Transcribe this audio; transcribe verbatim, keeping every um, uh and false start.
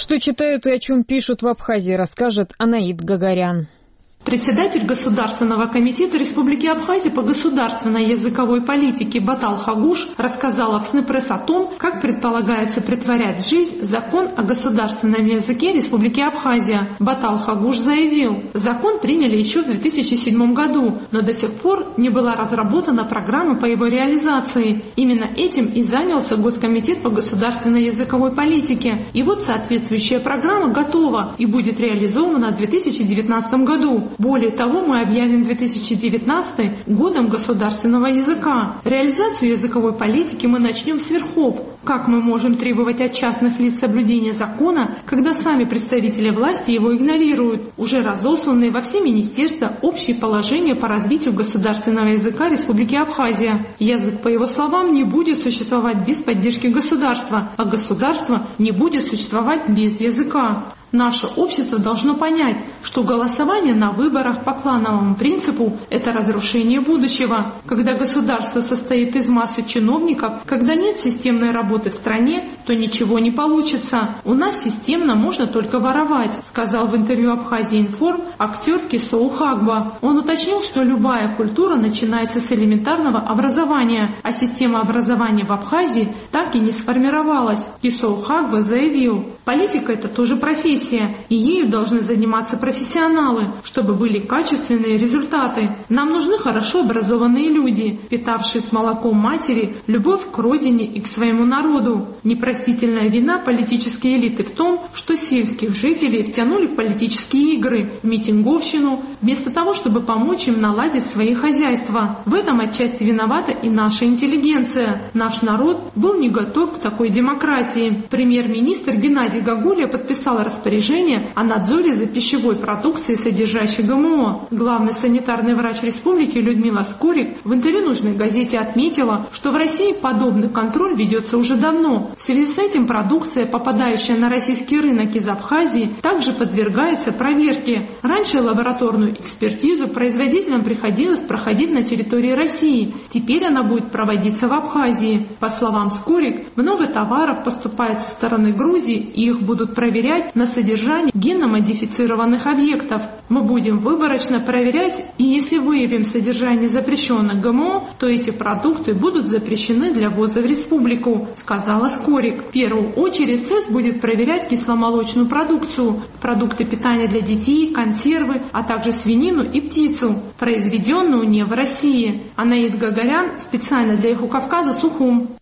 Что читают и о чем пишут в Абхазии, расскажет Анаит Гагарян. Председатель Государственного комитета Республики Абхазия по государственной языковой политике Батал Хагуш рассказала в СНИ-пресс о том, как предполагается претворять в жизнь закон о государственном языке Республики Абхазия. Батал Хагуш заявил, закон приняли еще в две тысячи седьмом году, но до сих пор не была разработана программа по его реализации. Именно этим и занялся Госкомитет по государственной языковой политике. И вот соответствующая программа готова и будет реализована в две тысячи девятнадцатом году. Более того, мы объявим две тысячи девятнадцатый годом государственного языка. Реализацию языковой политики мы начнем с верхов. Как мы можем требовать от частных лиц соблюдения закона, когда сами представители власти его игнорируют? Уже разосланные во все министерства общие положения по развитию государственного языка Республики Абхазия. Язык, по его словам, не будет существовать без поддержки государства, а государство не будет существовать без языка. Наше общество должно понять, что голосование на выборах по клановому принципу – это разрушение будущего. Когда государство состоит из массы чиновников, когда нет системной работы в стране, то ничего не получится. У нас системно можно только воровать, сказал в интервью Абхазия-Информ актер Кисоу Хагба. Он уточнил, что любая культура начинается с элементарного образования, а система образования в Абхазии так и не сформировалась. Кисоу Хагба заявил, политика – это тоже профессия, и ею должны заниматься профессионалы, чтобы были качественные результаты. Нам нужны хорошо образованные люди, питавшие с молоком матери любовь к родине и к своему народу. Непростительная вина политической элиты в том, что сельских жителей втянули в политические игры, в митинговщину, вместо того, чтобы помочь им наладить свои хозяйства. В этом отчасти виновата и наша интеллигенция. Наш народ был не готов к такой демократии. Премьер-министр Геннадий Гагуля подписал распоряжение о надзоре за пищевой продукцией, содержащей ГМО. Главный санитарный врач республики Людмила Скорик в интервью нужной газете отметила, что в России подобный контроль ведется уже давно. В связи с этим продукция, попадающая на российский рынок из Абхазии, также подвергается проверке. Раньше лабораторную экспертизу производителям приходилось проходить на территории России. Теперь она будет проводиться в Абхазии. По словам Скорик, много товаров поступает со стороны Грузии, и их будут проверять на содержание генно-модифицированных объектов. Мы будем выборочно проверять, и если выявим содержание запрещенных ГМО, то эти продукты будут запрещены для ввоза в республику, сказала Скорик. В первую очередь ЦЭС будет проверять кисломолочную продукцию, продукты питания для детей, консервы, а также свинину и птицу, произведенную не в России. Анаит Гагарян специально для Эхо Кавказа, Сухум.